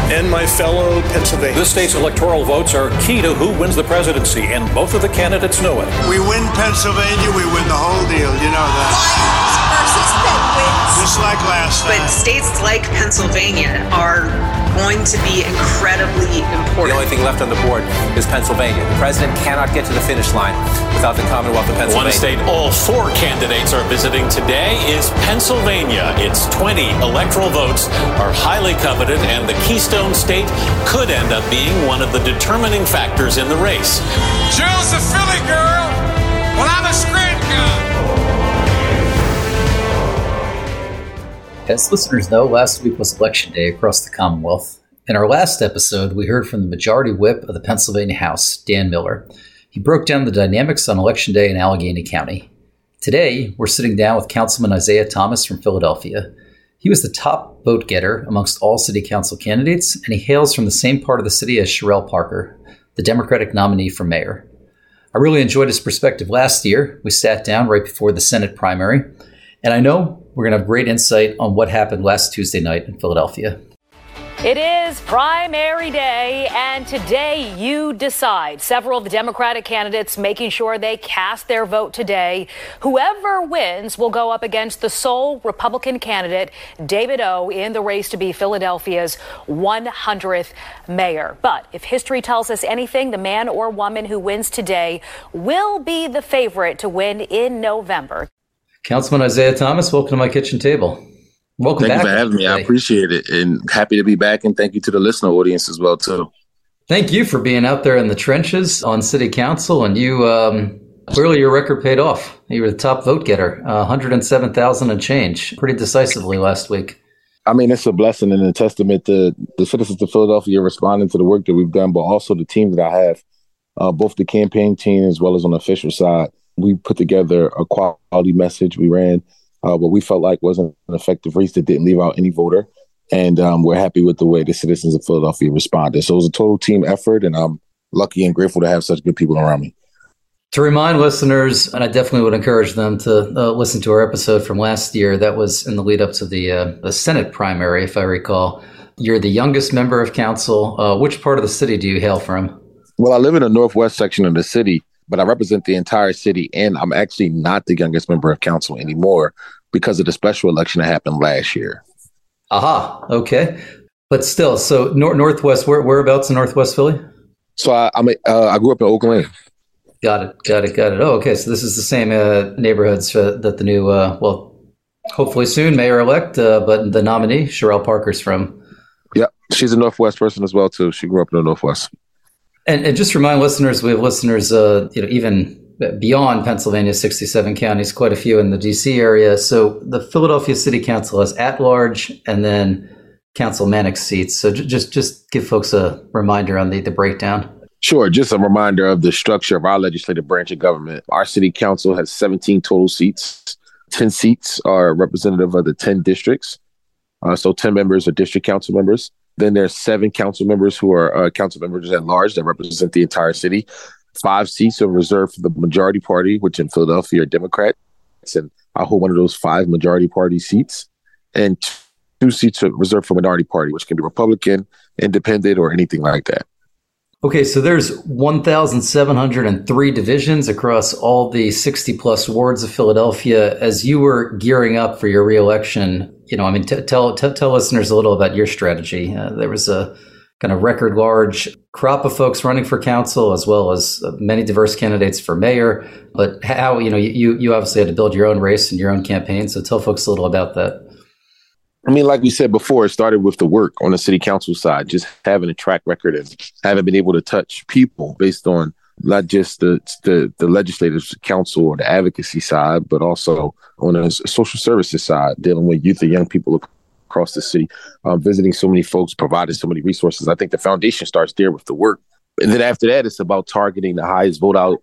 and my fellow Pennsylvanians. This state's electoral votes are key to who wins the presidency, and both of the candidates know it. We win Pennsylvania, we win the whole deal. You know that. Lions versus penguins. Just like last time. But states like Pennsylvania are going to be incredibly important. The only thing left on the board is Pennsylvania. The president cannot get to the finish line without the Commonwealth of Pennsylvania. One state all four candidates are visiting today is Pennsylvania. Its 20 electoral votes are highly coveted, and the Keystone State could end up being one of the determining factors in the race. Jill's a Philly girl. Well, I'm a Scranton guy. As listeners know, last week was Election Day across the Commonwealth. In our last episode, we heard from the Majority Whip of the Pennsylvania House, Dan Miller. He broke down the dynamics on Election Day in Allegheny County. Today, we're sitting down with Councilman Isaiah Thomas from Philadelphia. He was the top vote getter amongst all city council candidates, and he hails from the same part of the city as Sherelle Parker, the Democratic nominee for mayor. I really enjoyed his perspective last year. We sat down right before the Senate primary, and I know we're going to have great insight on what happened last Tuesday night in Philadelphia. It is primary day, and today you decide. Several of the Democratic candidates making sure they cast their vote today. Whoever wins will go up against the sole Republican candidate, David O., in the race to be Philadelphia's 100th mayor. But if history tells us anything, the man or woman who wins today will be the favorite to win in November. Councilman Isaiah Thomas, welcome to my kitchen table. Welcome back. Thank you for having me. I appreciate it, and happy to be back, and thank you to the listener audience as well, too. Thank you for being out there in the trenches on city council, and you, clearly your record paid off. You were the top vote getter, 107,000 and change, pretty decisively last week. I mean, it's a blessing and a testament to the citizens of Philadelphia responding to the work that we've done, but also the team that I have, both the campaign team as well as on the official side. We put together a quality message. We ran what we felt like wasn't an effective race that didn't leave out any voter. And we're happy with the way the citizens of Philadelphia responded. So it was a total team effort, and I'm lucky and grateful to have such good people around me. To remind listeners, and I definitely would encourage them to listen to our episode from last year, that was in the lead up to the Senate primary, if I recall. You're the youngest member of council. Which part of the city do you hail from? Well, I live in the northwest section of the city, but I represent the entire city, and I'm actually not the youngest member of council anymore because of the special election that happened last year. Aha, okay. But still, so Northwest, whereabouts in Northwest Philly? So I grew up in Oak Lane. Got it. Oh, okay. So this is the same neighborhoods that the new, hopefully soon, mayor-elect, but the nominee, Sherelle Parker's from. Yeah, she's a Northwest person as well, too. She grew up in the Northwest. And just remind listeners, we have listeners, even beyond Pennsylvania, 67 counties, quite a few in the D.C. area. So the Philadelphia City Council has at-large and then councilmanic seats. So just give folks a reminder on the breakdown. Sure. Just a reminder of the structure of our legislative branch of government. Our city council has 17 total seats. 10 seats are representative of the 10 districts. So 10 members are district council members. Then there's 7 council members who are council members at large that represent the entire city. 5 seats are reserved for the majority party, which in Philadelphia are Democrats. And I hold one of those 5 majority party seats. And 2 seats are reserved for minority party, which can be Republican, independent, or anything like that. Okay, so there's 1,703 divisions across all the 60-plus wards of Philadelphia. As you were gearing up for your reelection, tell listeners a little about your strategy. There was a kind of record large crop of folks running for council, as well as many diverse candidates for mayor. But how, you obviously had to build your own race and your own campaign. So tell folks a little about that. I mean, like we said before, it started with the work on the city council side, just having a track record and having been able to touch people based on not just the legislative council or the advocacy side, but also on the social services side, dealing with youth and young people across the city, visiting so many folks, providing so many resources. I think the foundation starts there with the work. And then after that, it's about targeting the highest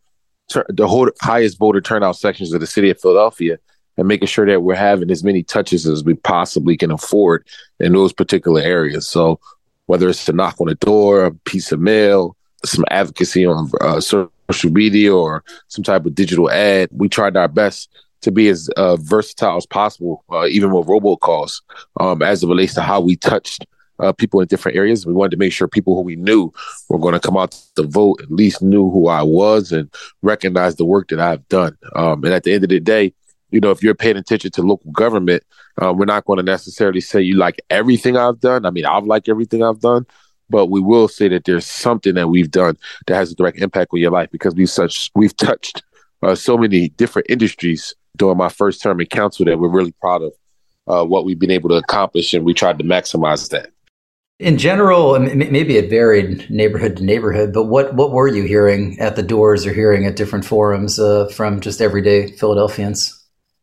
voter turnout sections of the city of Philadelphia and making sure that we're having as many touches as we possibly can afford in those particular areas. So whether it's to knock on a door, a piece of mail, some advocacy on social media, or some type of digital ad, we tried our best to be as versatile as possible, even with robocalls, as it relates to how we touched people in different areas. We wanted to make sure people who we knew were going to come out to vote at least knew who I was and recognize the work that I've done. And at the end of the day, if you're paying attention to local government, we're not going to necessarily say you like everything I've done. I mean, I've liked everything I've done, but we will say that there's something that we've done that has a direct impact on your life because we've touched so many different industries during my first term in council that we're really proud of what we've been able to accomplish, and we tried to maximize that. In general, maybe it varied neighborhood to neighborhood, but what were you hearing at the doors or hearing at different forums from just everyday Philadelphians?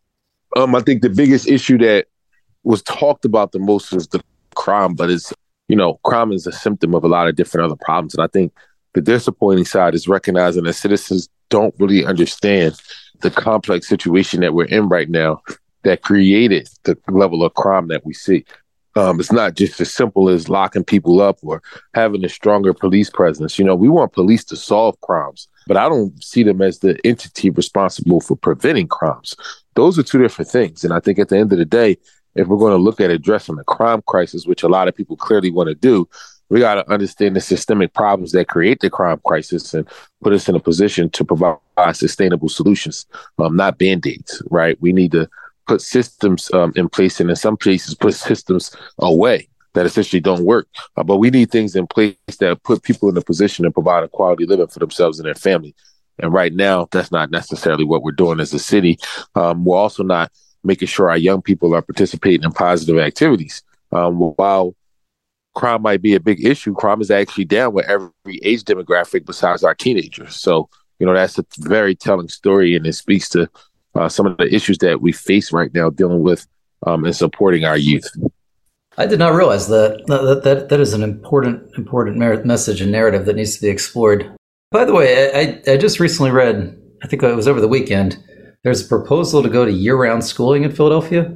I think the biggest issue that was talked about the most was the crime, but crime is a symptom of a lot of different other problems. And I think the disappointing side is recognizing that citizens don't really understand the complex situation that we're in right now that created the level of crime that we see. It's not just as simple as locking people up or having a stronger police presence. We want police to solve crimes, but I don't see them as the entity responsible for preventing crimes. Those are two different things. And I think at the end of the day, if we're going to look at addressing the crime crisis, which a lot of people clearly want to do, we got to understand the systemic problems that create the crime crisis and put us in a position to provide sustainable solutions, not Band-Aids, right? We need to put systems in place, and in some cases put systems away that essentially don't work. But we need things in place that put people in a position to provide a quality living for themselves and their family. And right now, that's not necessarily what we're doing as a city. We're also not making sure our young people are participating in positive activities. While crime might be a big issue, crime is actually down with every age demographic besides our teenagers. So, that's a very telling story, and it speaks to some of the issues that we face right now dealing with and supporting our youth. I did not realize that is an important message and narrative that needs to be explored. By the way, I just recently read, I think it was over the weekend, there's a proposal to go to year-round schooling in Philadelphia.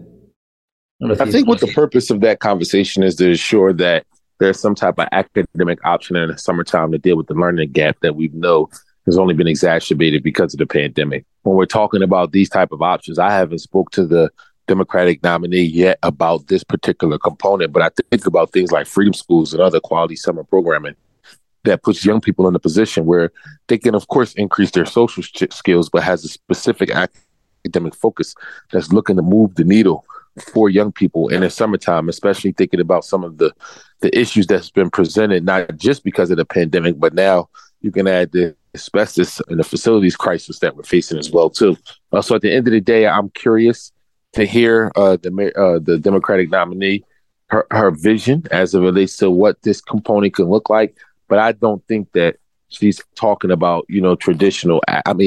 I think what the purpose of that conversation is to ensure that there's some type of academic option in the summertime to deal with the learning gap that we know has only been exacerbated because of the pandemic. When we're talking about these type of options, I haven't spoke to the Democratic nominee yet about this particular component, but I think about things like freedom schools and other quality summer programming that puts young people in a position where they can, of course, increase their social skills, but has a specific academic focus that's looking to move the needle for young people in the summertime, especially thinking about some of the issues that's been presented, not just because of the pandemic, but now you can add the asbestos and the facilities crisis that we're facing as well, too. So at the end of the day, I'm curious to hear the Democratic nominee, her vision as it relates to what this component can look like. But I don't think that she's talking about, traditional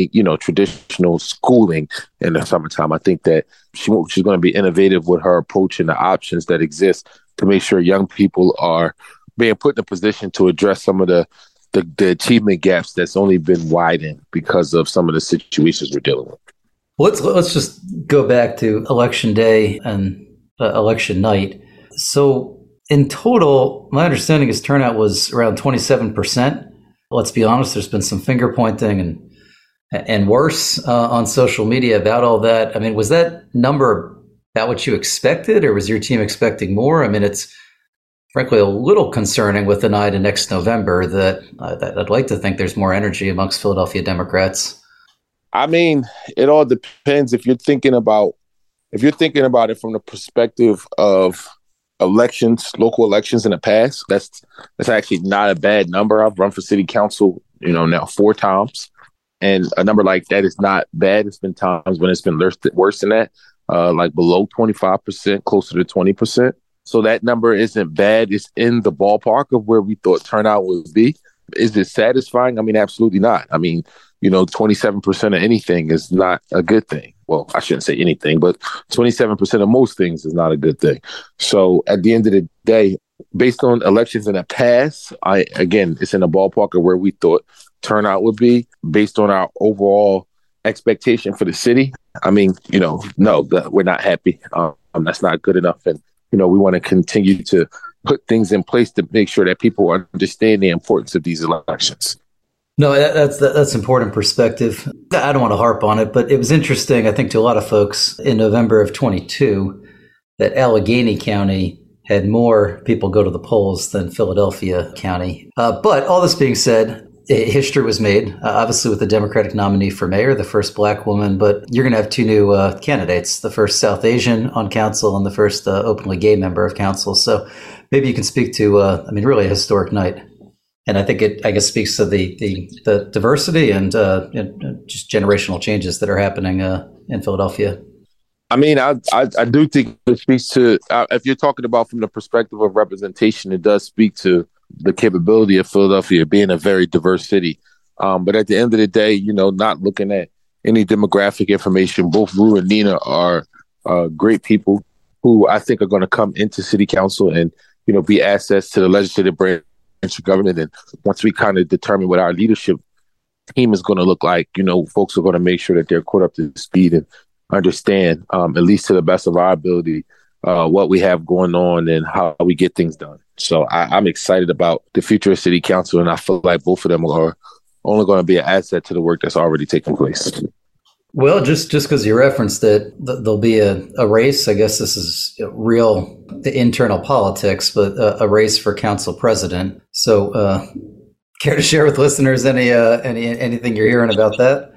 schooling in the summertime. I think that she's going to be innovative with her approach and the options that exist to make sure young people are being put in a position to address some of the achievement gaps that's only been widened because of some of the situations we're dealing with. Let's just go back to Election Day and election night. So in total, my understanding is turnout was around 27%. Let's be honest, there's been some finger pointing and worse on social media about all that. I mean, was that number about what you expected, or was your team expecting more? I mean, it's frankly a little concerning with an eye to next November that I'd like to think there's more energy amongst Philadelphia Democrats. I mean, it all depends if you're thinking about it from the perspective of elections, local elections in the past. That's actually not a bad number. I've run for city council, now 4 times, and a number like that is not bad. It's been times when it's been worse than that, like below 25%, closer to 20%. So that number isn't bad. It's in the ballpark of where we thought turnout would be. Is it satisfying? I mean, absolutely not. I mean, 27% of anything is not a good thing. Well, I shouldn't say anything, but 27% of most things is not a good thing. So at the end of the day, based on elections in the past, it's in the ballpark of where we thought turnout would be based on our overall expectation for the city. I mean, no, we're not happy. That's not good enough. And, we want to continue to put things in place to make sure that people understand the importance of these elections. No, that's important perspective. I don't want to harp on it, but it was interesting, I think, to a lot of folks in November of 22 that Allegheny County had more people go to the polls than Philadelphia County. But all this being said, history was made, obviously with the Democratic nominee for mayor, the first black woman, but you're going to have two new candidates, the first South Asian on council and the first openly gay member of council. So maybe you can speak to, really a historic night. And I think it, speaks to the diversity and just generational changes that are happening in Philadelphia. I do think it speaks to, if you're talking about from the perspective of representation, it does speak to the capability of Philadelphia being a very diverse city. But at the end of the day, not looking at any demographic information, both Rue and Nina are great people who I think are going to come into city council and, be assets to the legislative branch of government. And once we kind of determine what our leadership team is going to look like, folks are going to make sure that they're caught up to speed and understand, at least to the best of our ability, what we have going on and how we get things done. So I'm excited about the future of city council, and I feel like both of them are only going to be an asset to the work that's already taking place. Well, just because you referenced it, there'll be a race. I guess this is real internal politics, but a race for council president. So care to share with listeners anything you're hearing about that?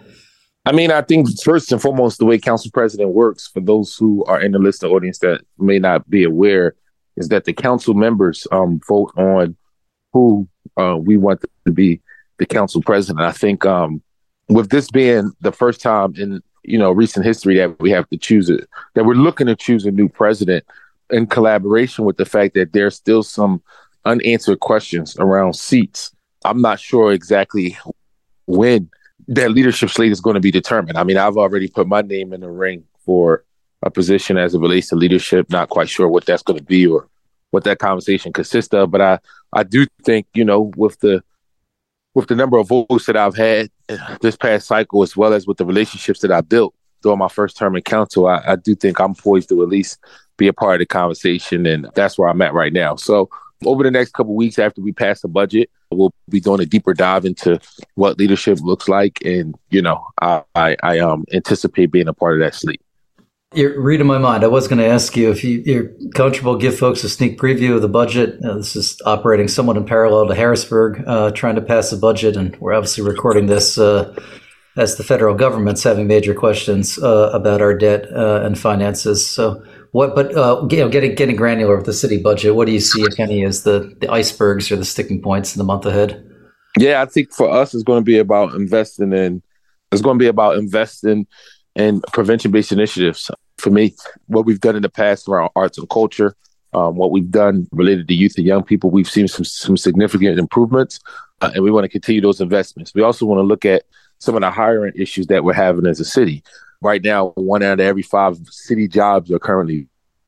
I think first and foremost, the way council president works, for those who are in the listening audience that may not be aware, is that the council members vote on who we want to be the council president. I think with this being the first time in recent history that we have to choose it, that we're looking to choose a new president in collaboration with the fact that there's still some unanswered questions around seats. I'm not sure exactly when that leadership slate is going to be determined. I've already put my name in the ring for a position as it relates to leadership. Not quite sure what that's going to be or what that conversation consists of. But I do think, with the number of votes that I've had this past cycle, as well as with the relationships that I built during my first term in council, I do think I'm poised to at least be a part of the conversation. And that's where I'm at right now. So over the next couple of weeks after we pass the budget, we'll be doing a deeper dive into what leadership looks like. And, I anticipate being a part of that slate. You're reading my mind. I was going to ask you if you're comfortable, give folks a sneak preview of the budget. This is operating somewhat in parallel to Harrisburg, trying to pass a budget. And we're obviously recording this as the federal government's having major questions about our debt and finances. So getting granular with the city budget, what do you see, if any, as the icebergs or the sticking points in the month ahead? Yeah, I think for us, it's going to be about investing in prevention-based initiatives. For me, what we've done in the past around arts and culture, what we've done related to youth and young people, we've seen some significant improvements, and we want to continue those investments. We also want to look at some of the hiring issues that we're having as a city. Right now, 1 out of every 5 city jobs are currently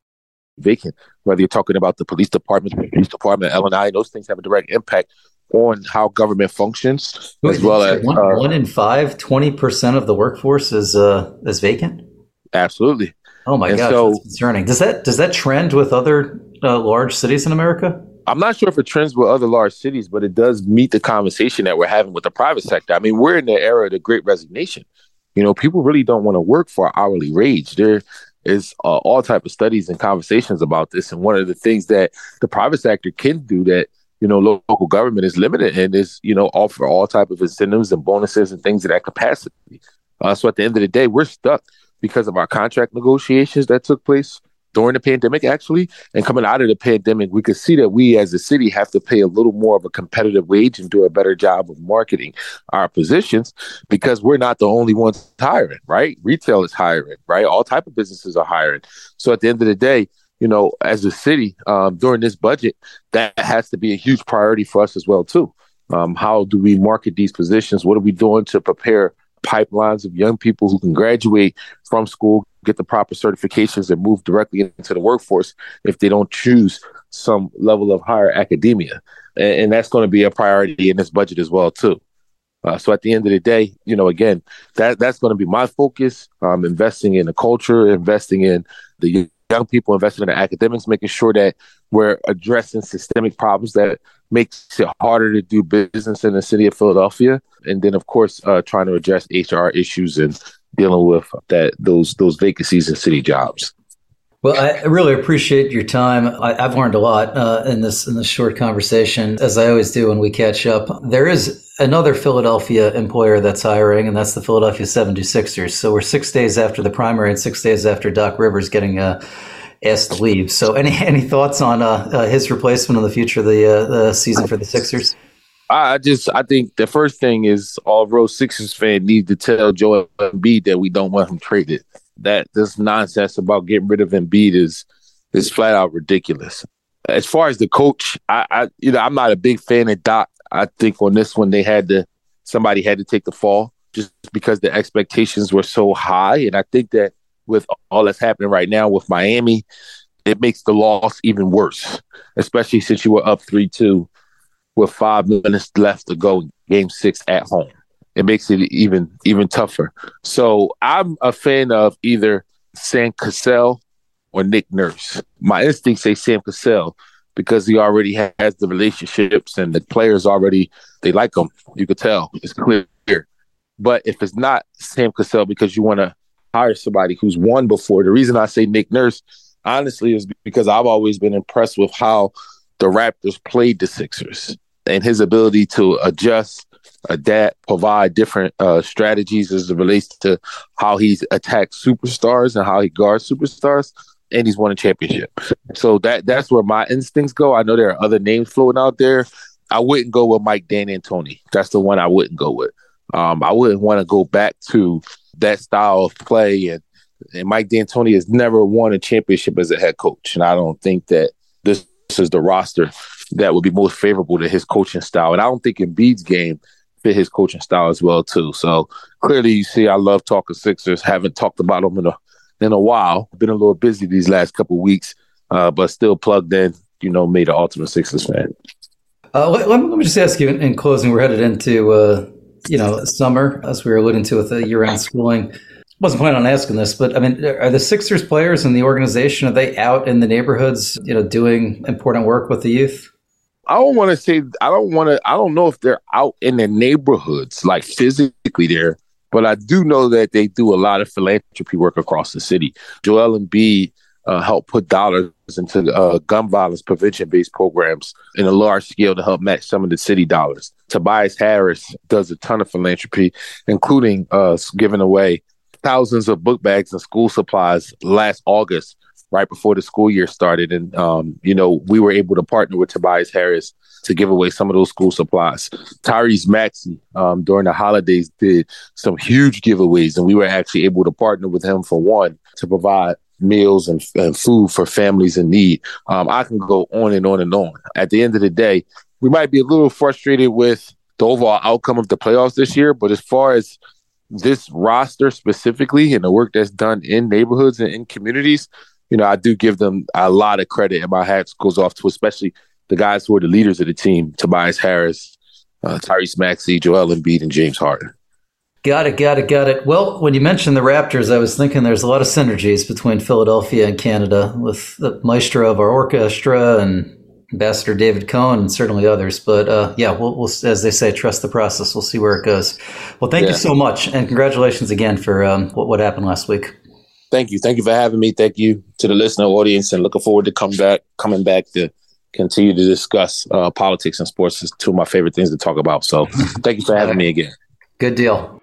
vacant. Whether you're talking about the police department, L&I, those things have a direct impact on how government functions, as well as 1 in 5, 20% of the workforce is vacant. Absolutely. Oh my gosh, that's concerning. Does that trend with other large cities in America? I'm not sure if it trends with other large cities, but it does meet the conversation that we're having with the private sector. We're in the era of the Great Resignation. People really don't want to work for an hourly wage. There is all type of studies and conversations about this. And one of the things that the private sector can do that, local government is limited in is, offer all type of incentives and bonuses and things of that capacity. So at the end of the day, we're stuck because of our contract negotiations that took place during the pandemic, actually. And coming out of the pandemic, we could see that we as a city have to pay a little more of a competitive wage and do a better job of marketing our positions, because we're not the only ones hiring, right? Retail is hiring, right? All type of businesses are hiring. So at the end of the day, as a city, during this budget, that has to be a huge priority for us as well, too. How do we market these positions? What are we doing to prepare pipelines of young people who can graduate from school, get the proper certifications, and move directly into the workforce if they don't choose some level of higher academia? And that's going to be a priority in this budget as well, too. So at the end of the day, again, that's going to be my focus, investing in the culture, investing in the young people, investing in the academics, making sure that we're addressing systemic problems that makes it harder to do business in the city of Philadelphia. And then, of course, trying to address HR issues and dealing with those vacancies in city jobs. Well, I really appreciate your time. I've learned a lot in this short conversation, as I always do when we catch up. There is another Philadelphia employer that's hiring, and that's the Philadelphia 76ers. So we're 6 days after the primary and 6 days after Doc Rivers getting asked to leave. So any thoughts on his replacement in the future of the season for the Sixers? I think the first thing is all real Sixers fan need to tell Joel Embiid that we don't want him traded. That this nonsense about getting rid of Embiid is flat out ridiculous. As far as the coach, I'm not a big fan of Doc. I think on this one somebody had to take the fall just because the expectations were so high, and I think that with all that's happening right now with Miami, it makes the loss even worse, especially since you were up 3-2 with 5 minutes left to go, Game 6 at home. It makes it even tougher. So I'm a fan of either Sam Cassell or Nick Nurse. My instincts say Sam Cassell because he already has the relationships and the players already, they like him. You could tell. It's clear. But if it's not Sam Cassell because you want to hire somebody who's won before, the reason I say Nick Nurse, honestly, is because I've always been impressed with how the Raptors played the Sixers and his ability to adjust, adapt, provide different strategies as it relates to how he's attacked superstars and how he guards superstars, and he's won a championship. So that's where my instincts go. I know there are other names floating out there. I wouldn't go with Mike D'Antoni. That's the one I wouldn't go with. I wouldn't want to go back to that style of play, and Mike D'Antoni has never won a championship as a head coach, and I don't think that this is the roster that would be most favorable to his coaching style. And I don't think Embiid's game fit his coaching style as well too. So clearly, you see, I love talking Sixers. Haven't talked about them in a while. Been a little busy these last couple of weeks, but still plugged in. Made an ultimate Sixers fan. Let me just ask you in closing. We're headed into summer, as we were alluding to with the year-round schooling. Wasn't planning on asking this, but I mean, are the Sixers players in the organization, are they out in the neighborhoods, doing important work with the youth? I don't know if they're out in the neighborhoods, like physically there, but I do know that they do a lot of philanthropy work across the city. Joel Embiid helped put dollars into gun violence prevention-based programs in a large scale to help match some of the city dollars. Tobias Harris does a ton of philanthropy, including giving away thousands of book bags and school supplies last August, right before the school year started. And, we were able to partner with Tobias Harris to give away some of those school supplies. Tyrese Maxey, during the holidays, did some huge giveaways, and we were actually able to partner with him for one to provide meals and food for families in need. I can go on and on and on. At the end of the day, we might be a little frustrated with the overall outcome of the playoffs this year, but as far as this roster specifically and the work that's done in neighborhoods and in communities, I do give them a lot of credit, and my hat goes off to especially the guys who are the leaders of the team: Tobias Harris, Tyrese Maxey, Joel Embiid, and James Harden. Got it. Well, when you mentioned the Raptors, I was thinking there's a lot of synergies between Philadelphia and Canada with the maestro of our orchestra and Ambassador David Cohen and certainly others. But we'll, as they say, trust the process. We'll see where it goes. Well, thank you so much. And congratulations again for what happened last week. Thank you. Thank you for having me. Thank you to the listener audience, and looking forward to coming back to continue to discuss politics and sports. It's two of my favorite things to talk about. So thank you for having me again. Good deal.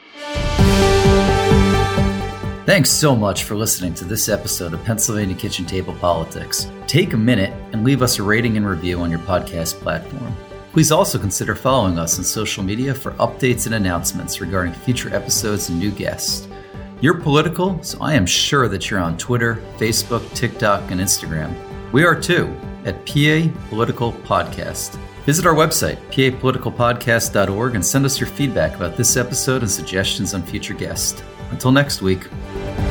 Thanks so much for listening to this episode of Pennsylvania Kitchen Table Politics. Take a minute and leave us a rating and review on your podcast platform. Please also consider following us on social media for updates and announcements regarding future episodes and new guests. You're political, so I am sure that you're on Twitter, Facebook, TikTok, and Instagram. We are too, at PA Political Podcast. Visit our website, papoliticalpodcast.org, and send us your feedback about this episode and suggestions on future guests. Until next week.